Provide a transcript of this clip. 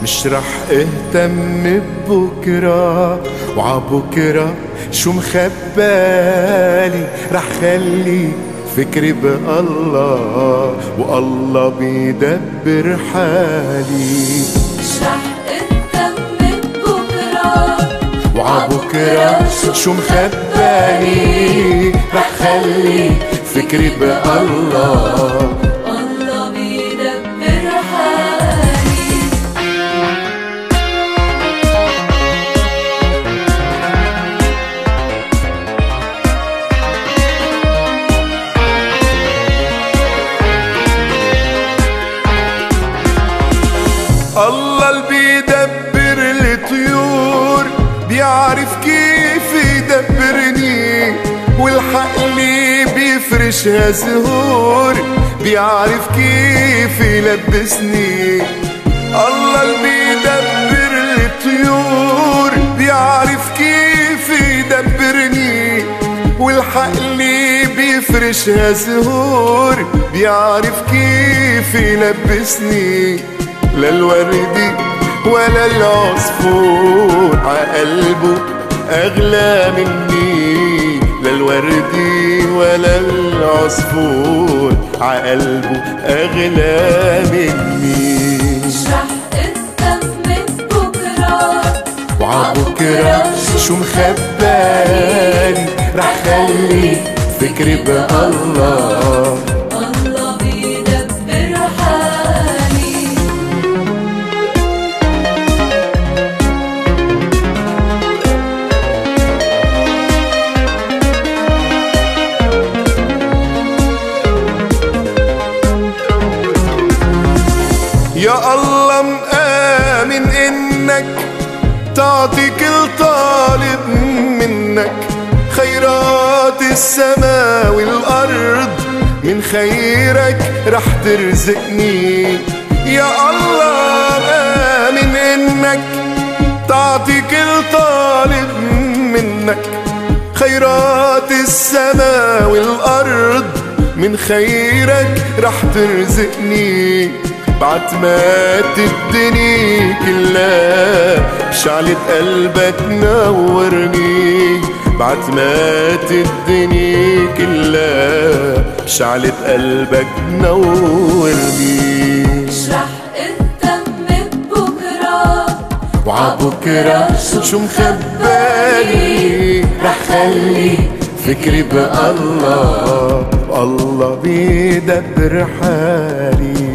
مش رح اهتم ببكرة، وعبكرة شو مخبالي، رح خلي فكري بالله، والله بيدبر حالي. مش رح اهتم ببكرة، وعبكرة شو مخبالي، رح خلي فكري بالله، الله بيدبر حالي. الله اللي بيدبر الطيور بيعرف كيف يدبرني، والحقلي بيفرشها زهور بيعرف كيف يلبسني. الله اللي بيدبر الطيور بيعرف كيف يدبرني، والحقلي بيفرشها زهور بيعرف كيف يلبسني. لا الوردي ولا العصفور عقلبه أغلى مني، لا الوردي ولا العصفور عقلبه أغلى مني. مش رح اهتم ببكرة، وعبكرة شو مخبالي، رح خلي فكري بالله، الله بيدبر حالي. يا الله مآمن إنك تعطي كل طالب منك، خيرات السماء والأرض من خيرك رح ترزقني. يا الله مآمن إنك تعطي كل طالب منك، خيرات السماء والأرض من خيرك رح ترزقني. بعد ما الدنيا كلها بشعلة قلبك نورني، بعد ما الدنيا كلها بشعلة قلبك نورني. مش رح اهتم ببكرة، وعبكرة شو مخبالي، رح خلي فكري بالله، الله بيدبر حالي.